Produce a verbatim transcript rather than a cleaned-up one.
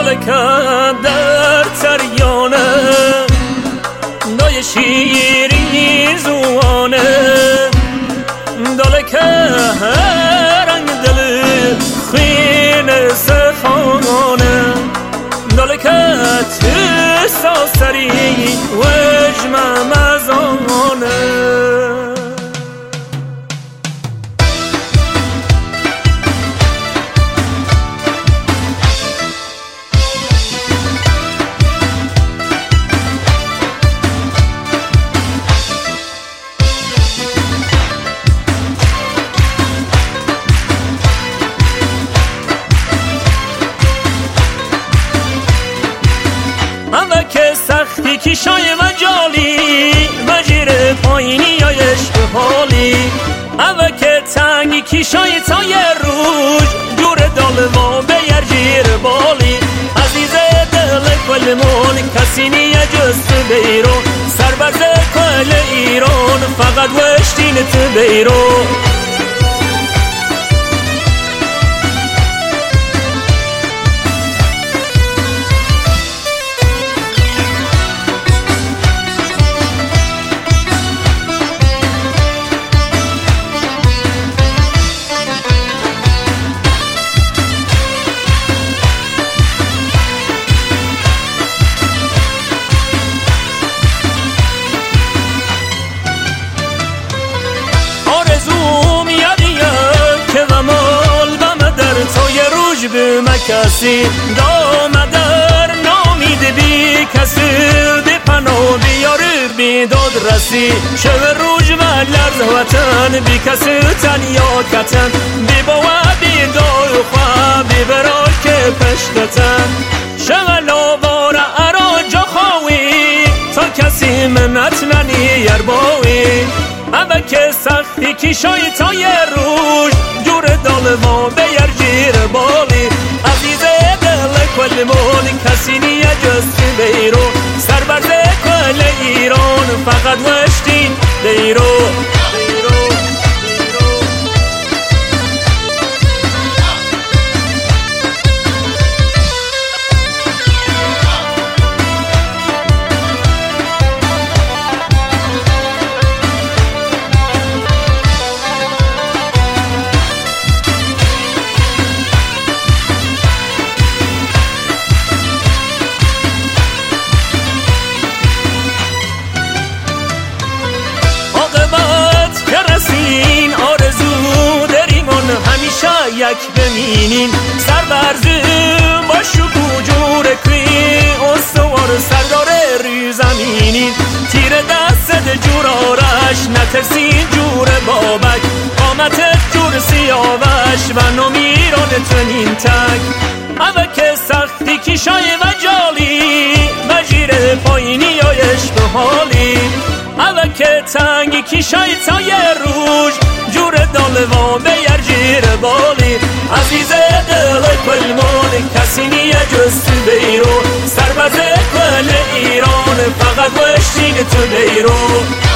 دلکم در تریانه دای شیرین زوانه دلکم رنگ دل خین سخانه دلکم ساسری وجم مزانه سختی کشای و جالی و جیر پایینی یا عشق حالی اوه که تنگی کشای تای روش جور دالوا به یر جیر بالی عزیز دل کل مون کسی نیه جست بیرون سربرز کل ایران فقط وشتین تو بیرون به مکسی دام در نامید بی کسی به پناه بیاره بی داد رسی شو روش و لرز وطن بی کسی تنیا کتن بی باوه بی دای خواه بی برا که پشتتن شو لاوار ارا جا خواهی تا کسی منت ننی یرباوی اوه که سختی کشای تای روش جور دالوا به یر جیر بالی عزیز دل کل مون کسی نیه جست بیرون سربرز کل ایران فقط وشتین بیرون این آرزو دریمون همیشه یک بمینین سربرز با شکو جور که استوار سردار ری زمینین تیر دست جور آرش نترسین جور بابک قامت جور سیاوش و نمیران تنین تک اوه که سختی کشای و جالی و جیر پایینی یا عشق حالی اوه که تنگی کشای تای روش جور دالوا به یر جیر بالی عزیز دل کل مون کسی نیه جست بیرون سربرز کل ایران فقط وشتین تو بیرون